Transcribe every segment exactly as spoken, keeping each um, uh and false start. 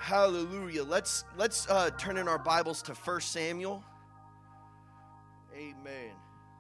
Hallelujah. Let's let's uh, turn in our Bibles to First Samuel. Amen.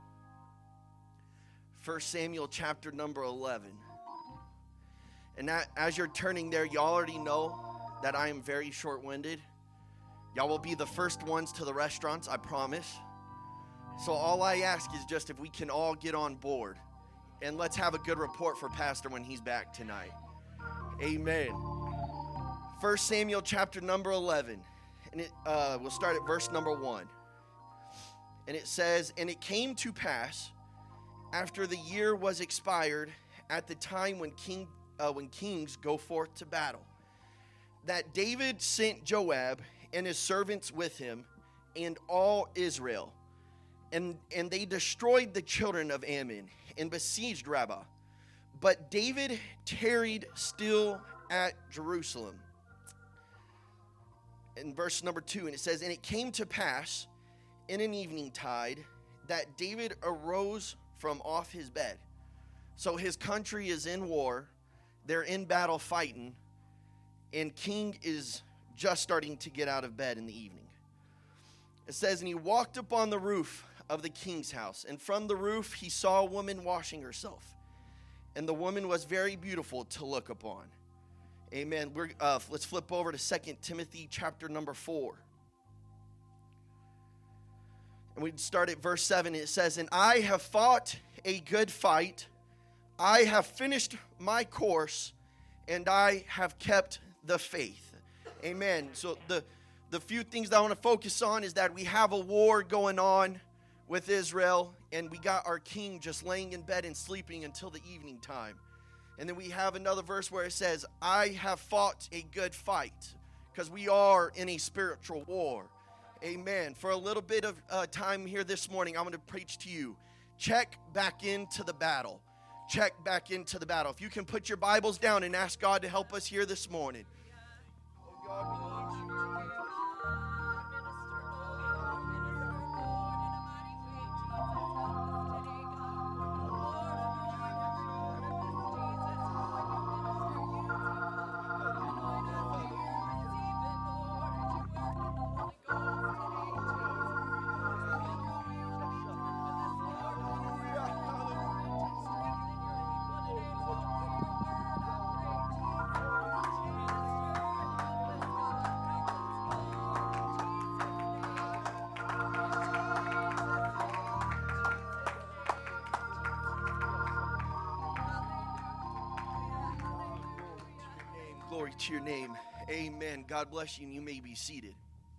First Samuel chapter number eleven. And that, as you're turning there, you already know that I am very short-winded. Y'all will be the first ones to the restaurants, I promise. So all I ask is just if we can all get on board. And let's have a good report for Pastor when he's back tonight. Amen. First Samuel chapter number eleven. And it, uh, we'll start at verse number one. And it says, "And it came to pass, after the year was expired, at the time when king uh, when kings go forth to battle, that David sent Joab and his servants with him, and all Israel. And, and they destroyed the children of Ammon, and besieged Rabbah. But David tarried still at Jerusalem." In verse number two, and it says, "And it came to pass in an evening tide that David arose from off his bed." So his country is in war. They're in battle fighting. And king is just starting to get out of bed in the evening. It says, "And he walked upon the roof of the king's house. And from the roof he saw a woman washing herself. And the woman was very beautiful to look upon." Amen. We're, uh, let's flip over to Second Timothy chapter number four. And we start at verse seven. It says, "And I have fought a good fight. I have finished my course, and I have kept the faith." Amen. So the, the few things that I want to focus on is that we have a war going on with Israel, and we got our king just laying in bed and sleeping until the evening time. And then we have another verse where it says, "I have fought a good fight," because we are in a spiritual war. Amen. For a little bit of uh, time here this morning, I'm going to preach to you. Check back into the battle. Check back into the battle. If you can put your Bibles down and ask God to help us here this morning. Oh God, we need you. Glory to your name. Amen. God bless you, and you may be seated.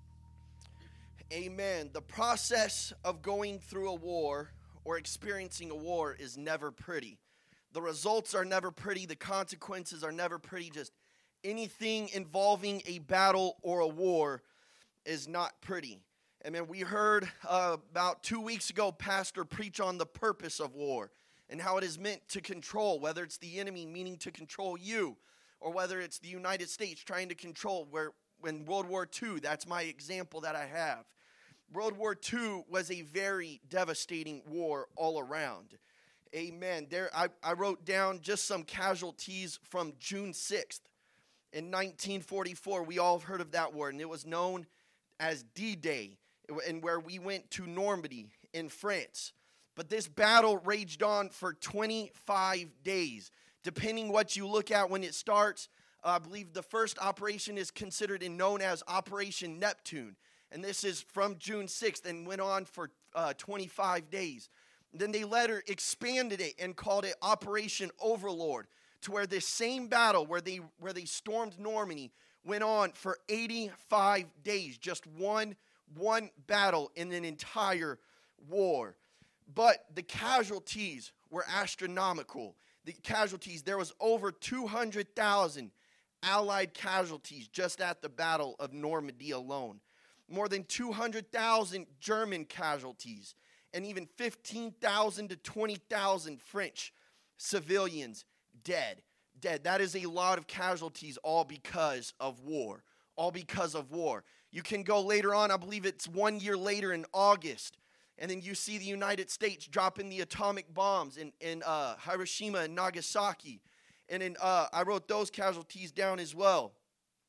Amen. The process of going through a war or experiencing a war is never pretty. The results are never pretty. The consequences are never pretty. Just anything involving a battle or a war is not pretty. Amen. We heard uh, about two weeks ago, Pastor preach on the purpose of war and how it is meant to control, whether it's the enemy meaning to control you, or whether it's the United States trying to control, where when World War Two, that's my example that I have. World War Two was a very devastating war all around. Amen. There, I, I wrote down just some casualties from June sixth in nineteen forty-four. We all have heard of that war, and it was known as D-Day, and where we went to Normandy in France. But this battle raged on for twenty-five days. Depending what you look at when it starts, uh, I believe the first operation is considered and known as Operation Neptune. And this is from June sixth and went on for uh, twenty-five days. Then they later expanded it and called it Operation Overlord, to where this same battle where they where they stormed Normandy went on for eighty-five days. Just one, one battle in an entire war. But the casualties were astronomical. The casualties, there was over two hundred thousand Allied casualties just at the Battle of Normandy alone. More than two hundred thousand German casualties, and even fifteen thousand to twenty thousand French civilians dead. Dead. That is a lot of casualties, all because of war. All because of war. You can go later on, I believe it's one year later in August, and then you see the United States dropping the atomic bombs in, in uh, Hiroshima and Nagasaki. And in, uh, I wrote those casualties down as well.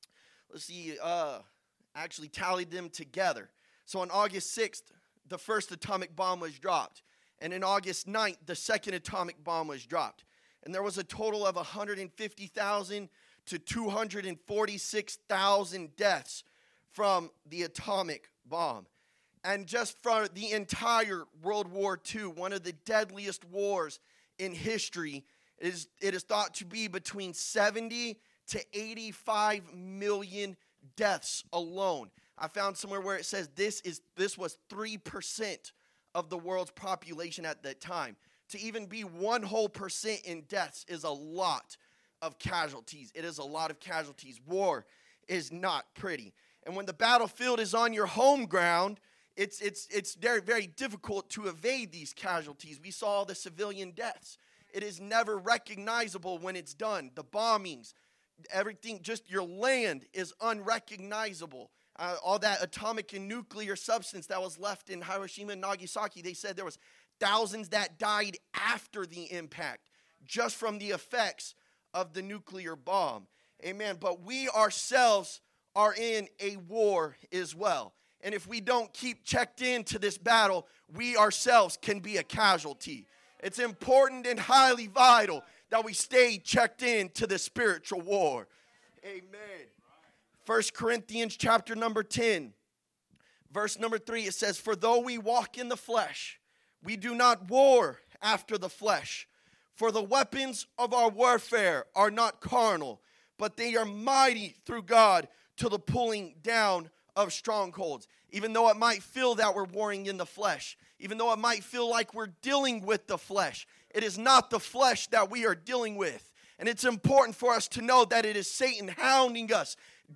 let's see, uh, actually tallied them together. So on August sixth, the first atomic bomb was dropped. And in August ninth, the second atomic bomb was dropped. And there was a total of one hundred fifty thousand to two hundred forty-six thousand deaths from the atomic bomb. And just for the entire World War Two, one of the deadliest wars in history, is it is thought to be between seventy to eighty-five million deaths alone. I found somewhere where it says this is this was three percent of the world's population at that time. To even be one whole percent in deaths is a lot of casualties. It is a lot of casualties. War is not pretty. And when the battlefield is on your home ground, it's it's it's very, very difficult to evade these casualties. We saw the civilian deaths. It is never recognizable when it's done. The bombings, everything, just your land is unrecognizable. Uh, all that atomic and nuclear substance that was left in Hiroshima and Nagasaki, they said there was thousands that died after the impact just from the effects of the nuclear bomb. Amen. But we ourselves are in a war as well. And if we don't keep checked into this battle, we ourselves can be a casualty. It's important and highly vital that we stay checked in to the spiritual war. Amen. First Corinthians chapter number ten, verse number three, it says, "For though we walk in the flesh, we do not war after the flesh. For the weapons of our warfare are not carnal, but they are mighty through God to the pulling down of strongholds." Even though it might feel that we're warring in the flesh, even though it might feel like we're dealing with the flesh, it is not the flesh that we are dealing with. And it's important for us to know that it is Satan hounding us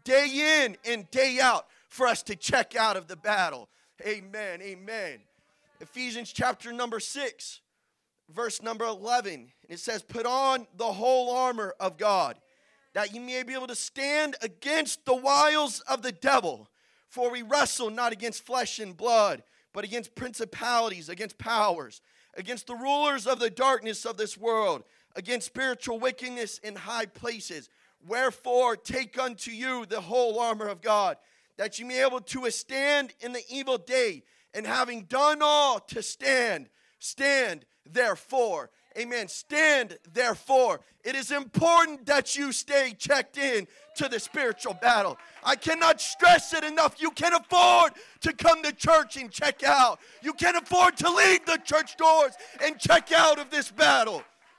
day in and day out for us to check out of the battle. Amen, amen. Ephesians chapter number six, verse number eleven. It says, "Put on the whole armor of God, that you may be able to stand against the wiles of the devil. For we wrestle not against flesh and blood, but against principalities, against powers, against the rulers of the darkness of this world, against spiritual wickedness in high places. Wherefore take unto you the whole armor of God, that you may be able to withstand in the evil day, and having done all to stand, stand therefore." Amen. Stand therefore. It is important that you stay checked in to the spiritual battle. I cannot stress it enough. You can't afford to come to church and check out. You can't afford to leave the church doors and check out of this battle.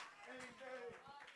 Amen.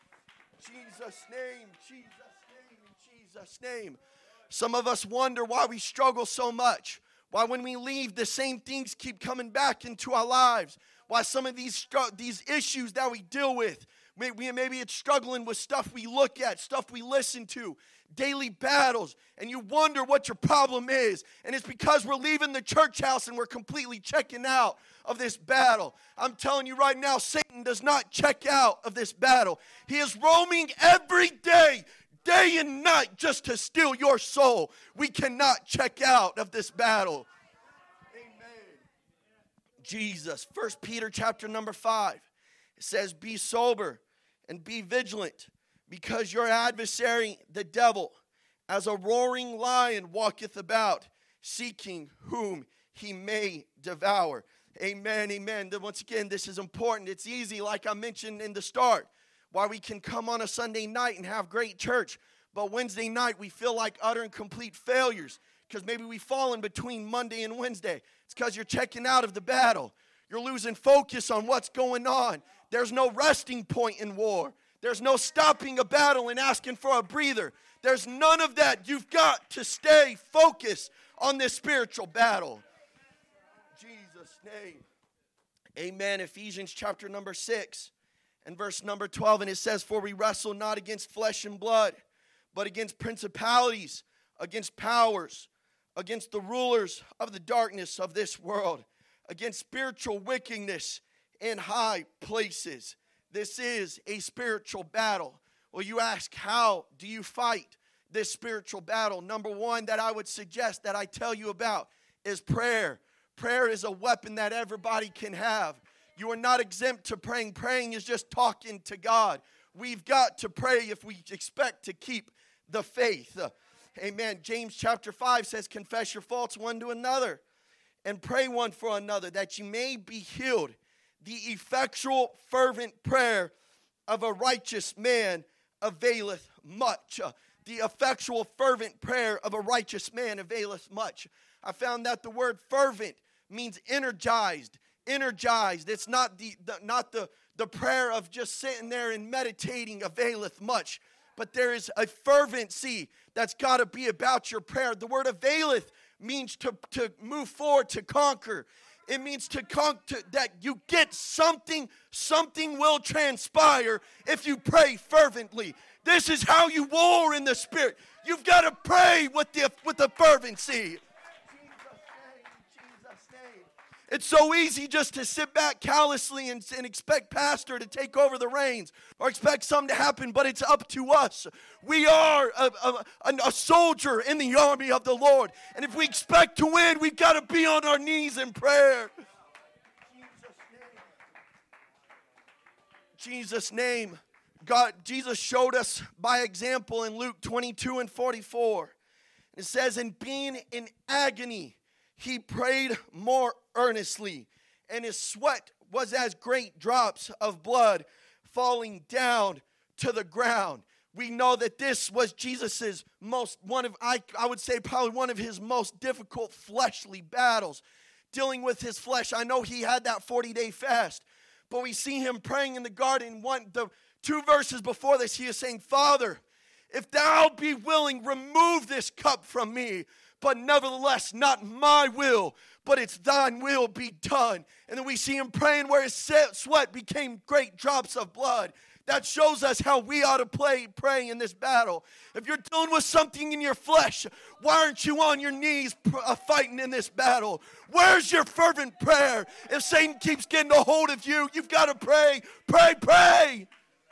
Jesus' name, Jesus' name, in Jesus' name. Some of us wonder why we struggle so much. Why when we leave, the same things keep coming back into our lives. Why some of these these issues that we deal with, maybe, maybe it's struggling with stuff we look at, stuff we listen to, daily battles, and you wonder what your problem is. And it's because we're leaving the church house and we're completely checking out of this battle. I'm telling you right now, Satan does not check out of this battle. He is roaming every day, day and night, just to steal your soul. We cannot check out of this battle. Jesus. First Peter chapter number five. It says, "Be sober and be vigilant, because your adversary, the devil, as a roaring lion walketh about, seeking whom he may devour." Amen, amen. Then once again, this is important. It's easy, like I mentioned in the start, why we can come on a Sunday night and have great church, but Wednesday night we feel like utter and complete failures, because maybe we fall in between Monday and Wednesday. It's because you're checking out of the battle. You're losing focus on what's going on. There's no resting point in war. There's no stopping a battle and asking for a breather. There's none of that. You've got to stay focused on this spiritual battle. In Jesus' name. Amen. Ephesians chapter number six and verse number twelve. And it says, "For we wrestle not against flesh and blood, but against principalities, against powers, against the rulers of the darkness of this world, against spiritual wickedness in high places." This is a spiritual battle. Well, you ask, how do you fight this spiritual battle? Number one that I would suggest that I tell you about is prayer. Prayer is a weapon that everybody can have. You are not exempt to praying. Praying is just talking to God. We've got to pray if we expect to keep the faith. Amen. James chapter five says, confess your faults one to another and pray one for another that you may be healed. The effectual, fervent prayer of a righteous man availeth much. Uh, the effectual, fervent prayer of a righteous man availeth much. I found that the word fervent means energized. Energized. It's not the, the not the, the prayer of just sitting there and meditating availeth much. But there is a fervency that's got to be about your prayer. The word availeth means to, to move forward, to conquer. It means to conquer, that you get something, something will transpire if you pray fervently. This is how you war in the Spirit. You've got to pray with the, with the fervency. It's so easy just to sit back callously and, and expect pastor to take over the reins or expect something to happen, but it's up to us. We are a, a, a soldier in the army of the Lord, and if we expect to win, we've got to be on our knees in prayer. Jesus' name. God, Jesus showed us by example in Luke twenty-two and forty-four. It says, and being in agony, he prayed more earnestly, and his sweat was as great drops of blood falling down to the ground. We know that this was Jesus's most, one of, I, I would say probably one of his most difficult fleshly battles, dealing with his flesh. I know he had that forty-day fast, but we see him praying in the garden. One, the two verses before this, he is saying, Father, if thou be willing, remove this cup from me. But nevertheless, not my will, but it's thine will be done. And then we see him praying where his sweat became great drops of blood. That shows us how we ought to play, pray in this battle. If you're dealing with something in your flesh, why aren't you on your knees uh, fighting in this battle? Where's your fervent prayer? If Satan keeps getting a hold of you, you've got to pray, pray, pray.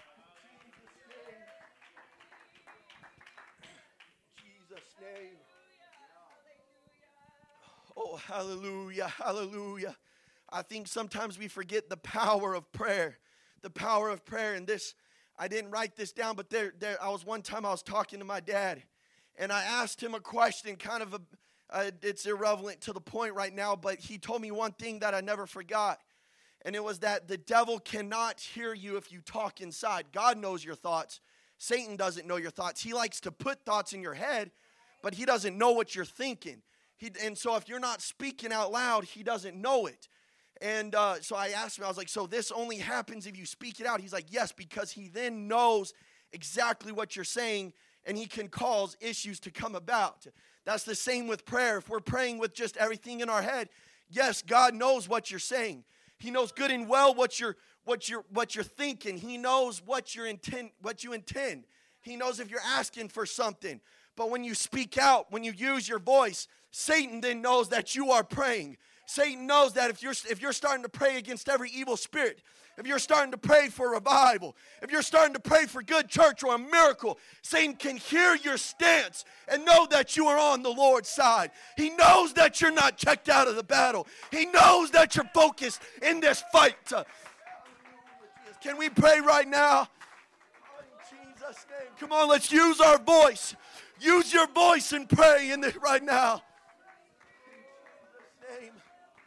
Oh, hallelujah, hallelujah. I think sometimes we forget the power of prayer, the power of prayer. And this, I didn't write this down, but there, there. I was one time I was talking to my dad, and I asked him a question, kind of a, uh, it's irrelevant to the point right now, but he told me one thing that I never forgot, and it was that the devil cannot hear you if you talk inside. God knows your thoughts. Satan doesn't know your thoughts. He likes to put thoughts in your head, but he doesn't know what you're thinking. He, and so if you're not speaking out loud, he doesn't know it. And uh, so I asked him, I was like, so this only happens if you speak it out? He's like, yes, because he then knows exactly what you're saying, and he can cause issues to come about. That's the same with prayer. If we're praying with just everything in our head, yes, God knows what you're saying. He knows good and well what you're what you're what you're thinking. He knows what you intend, what you intend. He knows if you're asking for something. But when you speak out, when you use your voice, Satan then knows that you are praying. Satan knows that if you're if you're starting to pray against every evil spirit, if you're starting to pray for revival, if you're starting to pray for good church or a miracle, Satan can hear your stance and know that you are on the Lord's side. He knows that you're not checked out of the battle. He knows that you're focused in this fight. Can we pray right now? In Jesus' name. Come on, let's use our voice. Use your voice and pray in it right now. In Jesus' name.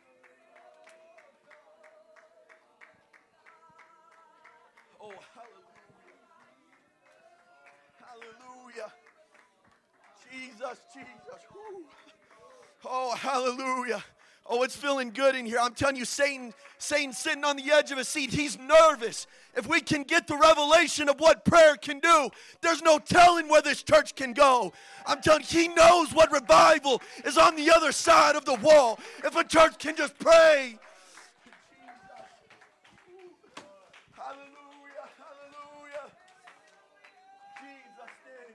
Oh, hallelujah. Hallelujah. Jesus, Jesus. Woo. Oh, hallelujah. Oh, it's feeling good in here. I'm telling you, Satan, Satan's sitting on the edge of a seat. He's nervous. If we can get the revelation of what prayer can do, there's no telling where this church can go. I'm telling you, he knows what revival is on the other side of the wall. If a church can just pray. Hallelujah, hallelujah. Jesus' name.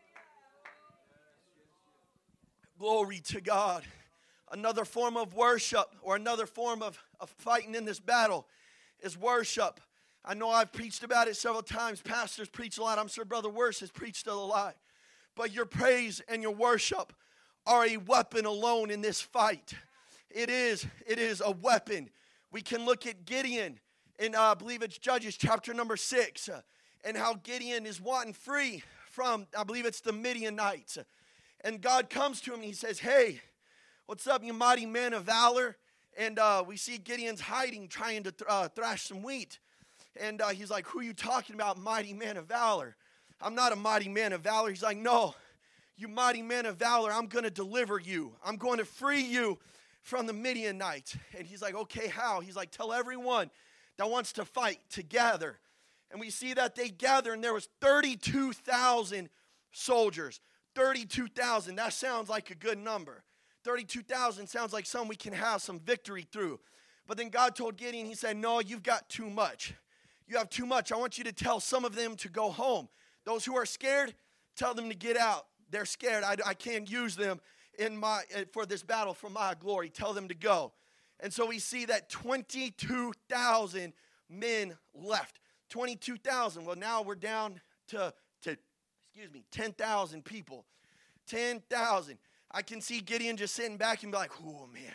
Glory to God. Another form of worship, or another form of, of fighting in this battle, is worship. I know I've preached about it several times. Pastors preach a lot. I'm sure Brother Worse has preached a lot. But your praise and your worship are a weapon alone in this fight. It is. It is a weapon. We can look at Gideon in, uh, I believe it's Judges chapter number six, uh, and how Gideon is wanting free from, I believe it's the Midianites. And God comes to him and he says, hey, what's up, you mighty man of valor? And uh, we see Gideon's hiding, trying to th- uh, thrash some wheat. And uh, he's like, who are you talking about, mighty man of valor? I'm not a mighty man of valor. He's like, no, you mighty man of valor, I'm going to deliver you. I'm going to free you from the Midianites. And he's like, okay, how? He's like, tell everyone that wants to fight to gather. And we see that they gather, and there was thirty-two thousand soldiers. thirty-two thousand, that sounds like a good number. thirty-two thousand sounds like something we can have some victory through. But then God told Gideon, he said, no, you've got too much. You have too much. I want you to tell some of them to go home. Those who are scared, tell them to get out. They're scared. I, I can't use them in my for this battle for my glory. Tell them to go. And so we see that twenty-two thousand men left. twenty-two thousand. Well, now we're down to, to excuse me, ten thousand people. ten thousand. I can see Gideon just sitting back and be like, oh, man,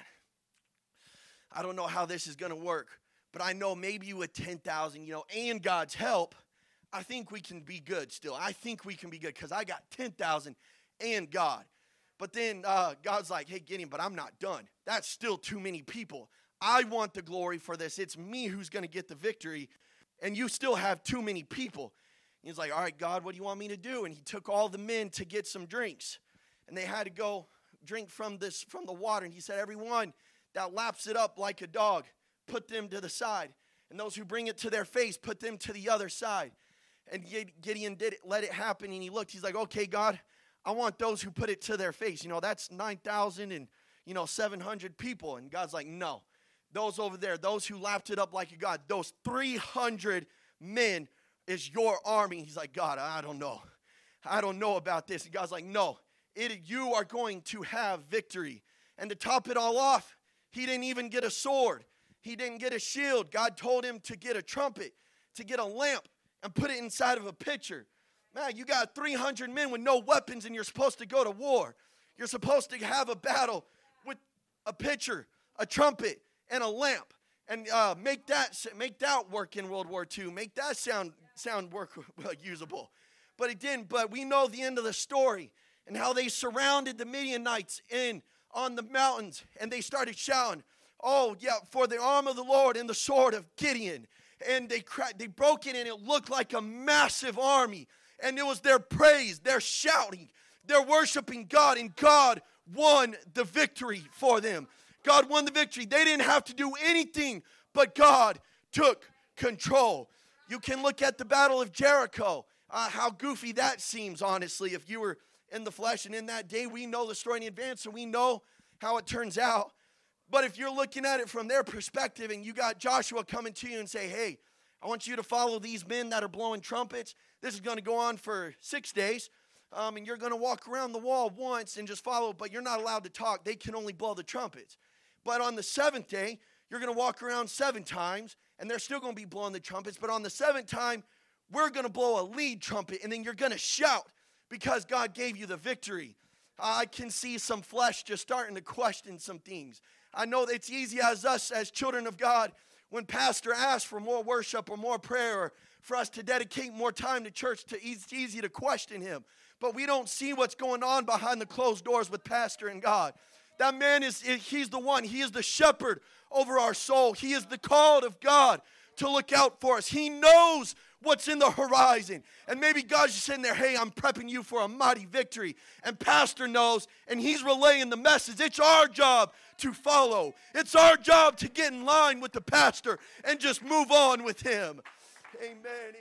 I don't know how this is going to work. But I know maybe with ten thousand, you know, and God's help, I think we can be good still. I think we can be good because I got ten thousand and God. But then uh, God's like, hey, Gideon, but I'm not done. That's still too many people. I want the glory for this. It's me who's going to get the victory, and you still have too many people. He's like, all right, God, what do you want me to do? And he took all the men to get some drinks, and they had to go drink from this from the water. And he said, everyone that laps it up like a dog, put them to the side. And those who bring it to their face, put them to the other side. And Gideon did it, let it happen, and he looked. He's like, okay, God, I want those who put it to their face. You know, that's nine thousand and, you know, seven hundred people. And God's like, no. Those over there, those who lapped it up like a god, those three hundred men is your army. He's like, God, I don't know. I don't know about this. And God's like, no, it, you are going to have victory. And to top it all off, he didn't even get a sword. He didn't get a shield. God told him to get a trumpet, to get a lamp, and put it inside of a pitcher. Man, you got three hundred men with no weapons, and you're supposed to go to war. You're supposed to have a battle with a pitcher, a trumpet, and a lamp, and uh, make that make that work in World War Two. Make that sound sound work well, usable. But it didn't. But we know the end of the story and how they surrounded the Midianites in on the mountains, and they started shouting, "Oh yeah, for the arm of the Lord and the sword of Gideon." And they cra- they broke it, and it looked like a massive army. And it was their praise, their shouting, their worshiping God, and God won the victory for them. God won the victory. They didn't have to do anything, but God took control. You can look at the Battle of Jericho, uh, how goofy that seems, honestly, if you were in the flesh. And in that day, we know the story in advance, so we know how it turns out. But if you're looking at it from their perspective, and you got Joshua coming to you and say, hey, I want you to follow these men that are blowing trumpets. This is going to go on for six days. Um, and you're going to walk around the wall once and just follow, but you're not allowed to talk. They can only blow the trumpets. But on the seventh day, you're going to walk around seven times, and they're still going to be blowing the trumpets. But on the seventh time, we're going to blow a lead trumpet, and then you're going to shout because God gave you the victory. I can see some flesh just starting to question some things. I know that it's easy as us, as children of God, when pastor asks for more worship or more prayer, or for us to dedicate more time to church, to, it's easy to question him. But we don't see what's going on behind the closed doors with pastor and God. That man is, he's the one. He is the shepherd over our soul. He is the called of God to look out for us. He knows what's in the horizon. And maybe God's just sitting there, hey, I'm prepping you for a mighty victory. And pastor knows, and he's relaying the message. It's our job to follow. It's our job to get in line with the pastor and just move on with him. Amen,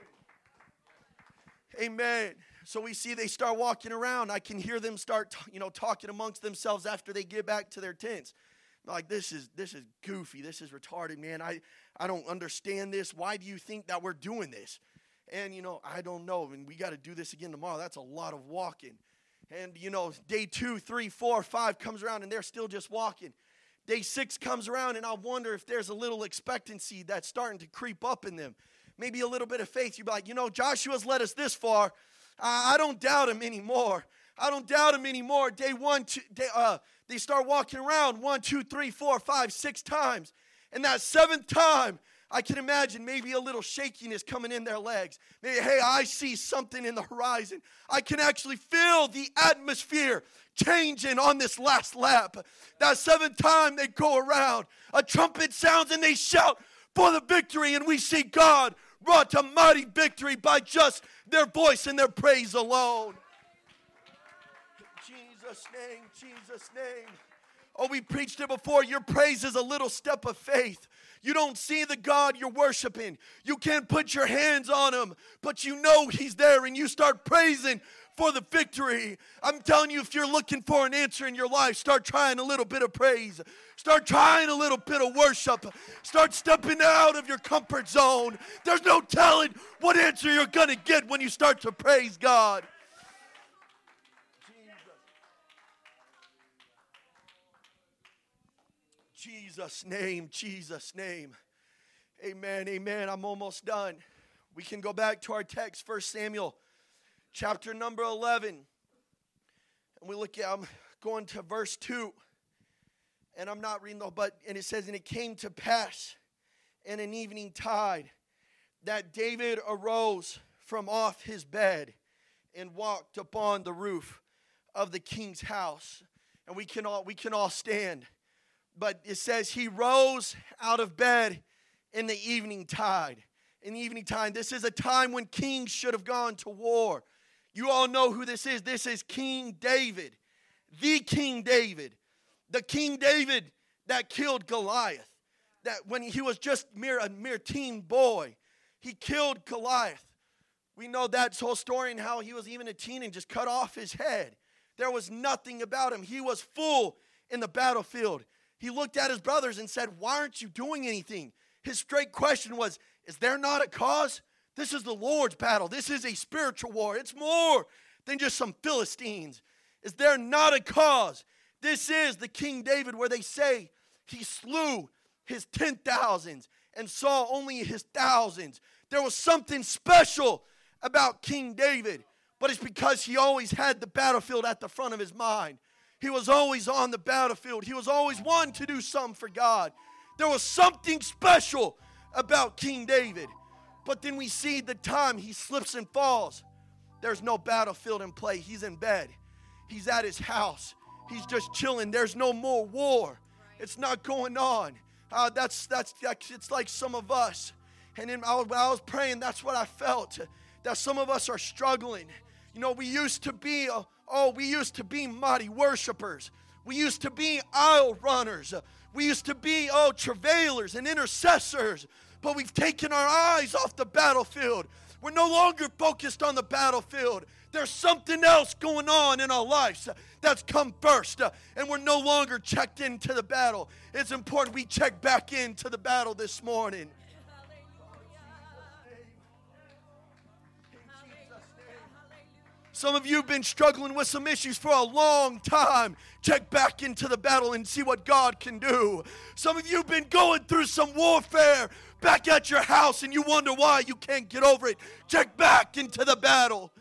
amen. Amen. So we see they start walking around. I can hear them start, you know, talking amongst themselves after they get back to their tents. Like, this is this is goofy. This is retarded, man. I, I don't understand this. Why do you think that we're doing this? And, you know, I don't know. And we got to do this again tomorrow. That's a lot of walking. And, you know, day two, three, four, five comes around, and they're still just walking. Day six comes around, and I wonder if there's a little expectancy that's starting to creep up in them. Maybe a little bit of faith. You'd be like, you know, Joshua's led us this far. I don't doubt him anymore. I don't doubt him anymore. Day one, two, day, uh, they start walking around one, two, three, four, five, six times. And that seventh time, I can imagine maybe a little shakiness coming in their legs. Maybe, hey, I see something in the horizon. I can actually feel the atmosphere changing on this last lap. That seventh time they go around, a trumpet sounds and they shout for the victory, and we see God brought a mighty victory by just their voice and their praise alone. In Jesus' name, Jesus' name. Oh, we preached it before. Your praise is a little step of faith. You don't see the God you're worshiping. You can't put your hands on him, but you know he's there, and you start praising for the victory. I'm telling you, if you're looking for an answer in your life, start trying a little bit of praise. Start trying a little bit of worship. Start stepping out of your comfort zone. There's no telling what answer you're going to get when you start to praise God. Jesus' name, Jesus' name. Amen, amen. I'm almost done. We can go back to our text, First Samuel, chapter number eleven. And we look at, I'm going to verse two. And I'm not reading the, but, and it says, and it came to pass in an evening tide that David arose from off his bed and walked upon the roof of the king's house. And we can all, we can all stand. But it says he rose out of bed in the evening tide. In the evening time, this is a time when kings should have gone to war. You all know who this is. This is King David, the King David, the King David that killed Goliath. That when he was just mere a mere teen boy, he killed Goliath. We know that whole story and how he was even a teen and just cut off his head. There was nothing about him. He was full in the battlefield. He looked at his brothers and said, why aren't you doing anything? His straight question was, is there not a cause? This is the Lord's battle. This is a spiritual war. It's more than just some Philistines. Is there not a cause? This is the King David where they say he slew his ten thousands and saw only his thousands. There was something special about King David, but it's because he always had the battlefield at the front of his mind. He was always on the battlefield. He was always wanting to do something for God. There was something special about King David. But then we see the time he slips and falls. There's no battlefield in play. He's in bed. He's at his house. He's just chilling. There's no more war. It's not going on. Uh, that's, that's, that's, it's like some of us. And then I was, when I was praying, that's what I felt. That some of us are struggling. You know, we used to be... A, Oh, we used to be mighty worshipers. We used to be aisle runners. We used to be, oh, travailers and intercessors. But we've taken our eyes off the battlefield. We're no longer focused on the battlefield. There's something else going on in our lives that's come first. And we're no longer checked into the battle. It's important we check back into the battle this morning. Some of you have been struggling with some issues for a long time. Check back into the battle and see what God can do. Some of you have been going through some warfare back at your house and you wonder why you can't get over it. Check back into the battle.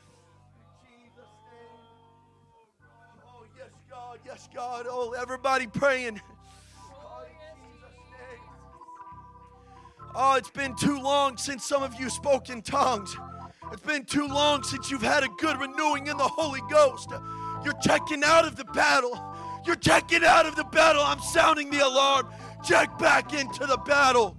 Oh, yes, God. Yes, God. Oh, everybody praying. Oh, it's been too long since some of you spoke in tongues. It's been too long since you've had a good renewing in the Holy Ghost. You're checking out of the battle. You're checking out of the battle. I'm sounding the alarm. Check back into the battle.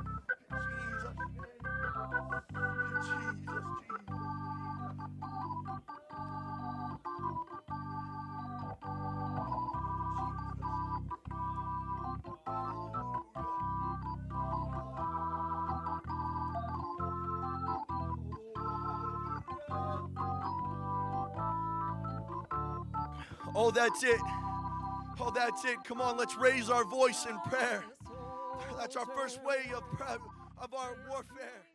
Oh, that's it. Oh, that's it. Come on, let's raise our voice in prayer. That's our first way of, of our warfare.